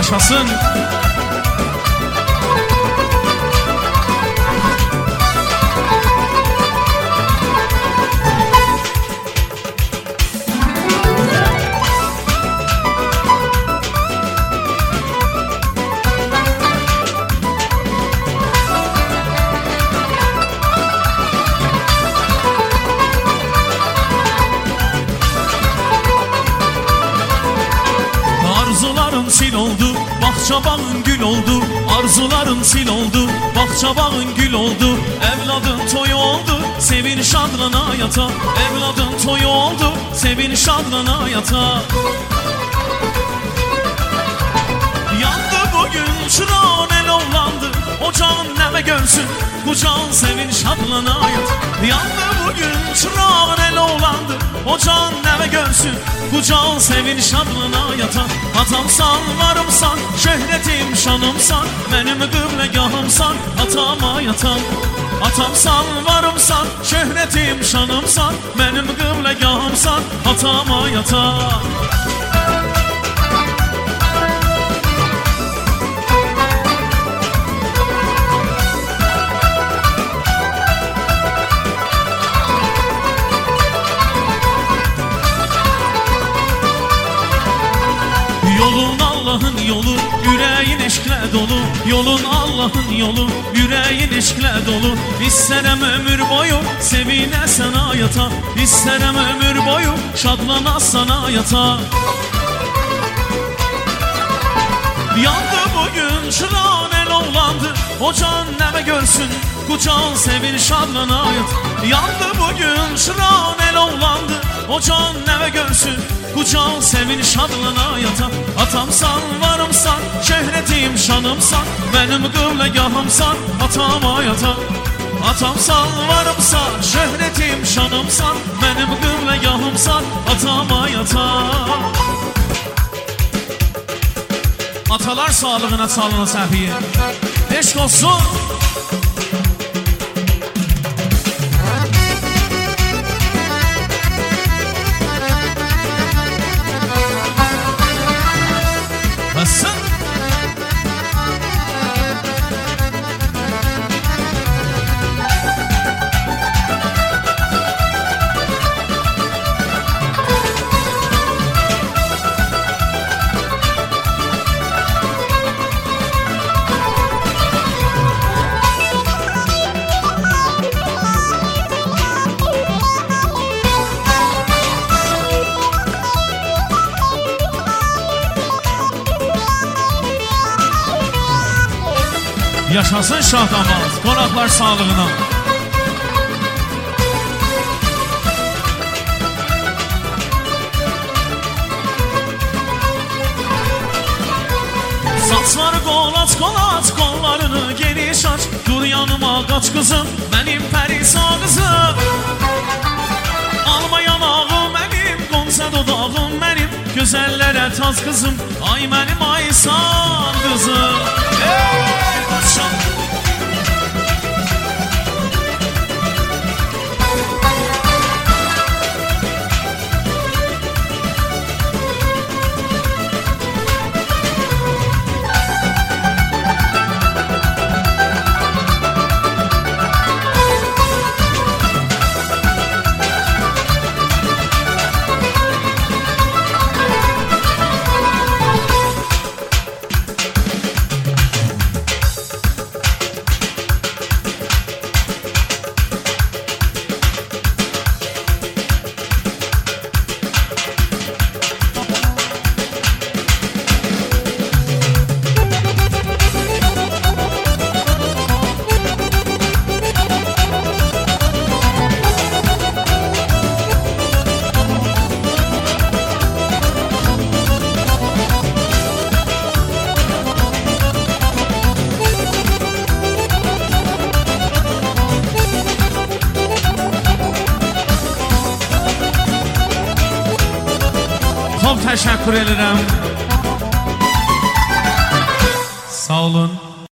Yaşasın. Arzuların sil oldu, bahçabağın gül oldu. Arzuların sil oldu, bahçabağın gül oldu. Evladın toyu oldu, sevin şadlana yata. Evladın toyu oldu, sevin şadlana yata. Yandı bugün çırağın el ovlandı, ocağın neve görsün, kucağın sevin şadlana yat. Yandı bugün çırağın el ovlandı, ocağın neve görsün, kucağın sevin şadlana yata. Atamsan, varımsan, şöhretim, şanımsan, benim kıblegahımsan, atama yatan. Atamsan, varımsan, şöhretim, şanımsan, benim kıblegahımsan, atama yatan. Yolun Allah'ın yolu, yüreğin eşkle dolu. Yolun Allah'ın yolu, yüreğin eşkle dolu. İsterim ömür boyu sevine sana yata. İsterim ömür boyu şadlana sana yata. Yandı bugün çırağın el ovlandı, ocağın neve görsün, kucağın sevin şadlana yat. Yandı bugün çırağın el ovlandı, ocağın neve görsün, kucağın sevin şadlana yata. Atamsan, varımsan, şöhretim, şanımsan, benim kıblegahımsan, atama yata. Atamsan, varımsan, şöhretim, şanımsan, benim kıblegahımsan, atama yata. Atalar sağlığına sağlığına Səfiyə. Eşq olsun. Basın. Yaşasın şah damaz, qonaqlar sağlığına. Saçları qolaç qolaç, qollarını geniş aç. Dur yanıma qaç qızım, mənim pərisa qızım. Alma yanağım mənim, qonsa dodağım mənim. Gözəllərə taz qızım, ay mənim aysan qızım. Ey başım. Çok teşekkür ederim. Sağ olun.